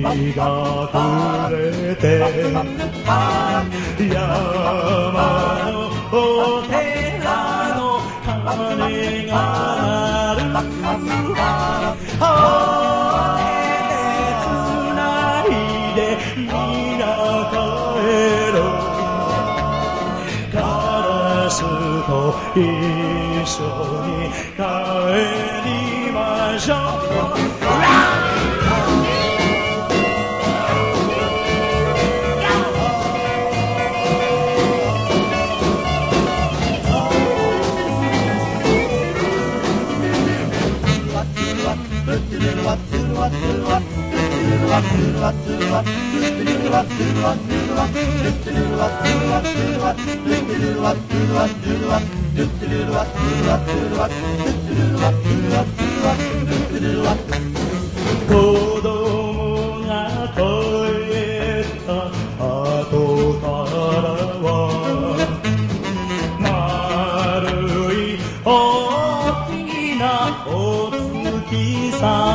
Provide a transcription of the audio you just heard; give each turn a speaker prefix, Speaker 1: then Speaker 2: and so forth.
Speaker 1: が暮れて山のお寺の鐘が鳴る慌ててつないで皆帰ろうカラスと一緒に帰りましょう子供が帰った後からは丸い大きなお月さん